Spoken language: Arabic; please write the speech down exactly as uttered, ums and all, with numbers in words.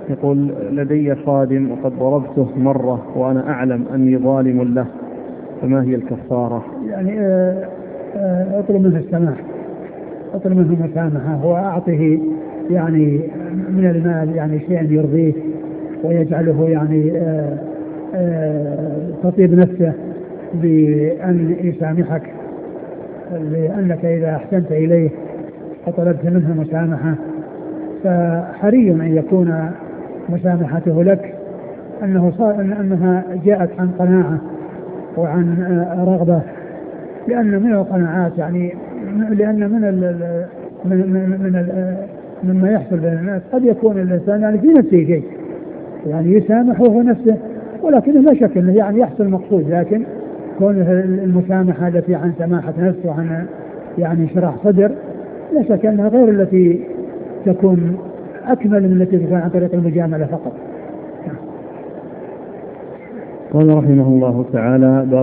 يقول: لدي خادم وقد ضربته مرة وأنا أعلم أني ظالم له، فما هي الكفارة؟ يعني آه، آه، اطلب منه السماح، اطلب منه المسامحة، وأعطه يعني من المال يعني شيئا يرضيه ويجعله يعني آه، آه، تطيب نفسه بأن يسامحك، لأنك إذا أحسنت إليه وطلبت منه مسامحة فحري أن يكون مسامحته لك أنه صار أنها جاءت عن قناعة وعن آه، رغبة، لأن من القناعات يعني لأن من ال من من, من ال مما يحصل بين الناس قد يكون الإنسان يعني في نفسه شيء يعني يسامح وهو نفسه، ولكن لا شك أنه يعني يحصل مقصود، لكن كونه المسامحة التي عن سماحة نفس وعن يعني شرح صدر لا شك أنها غير التي تكون أكمل من التي تكون عن طريق المجاملة فقط. قال رحمه الله تعالى: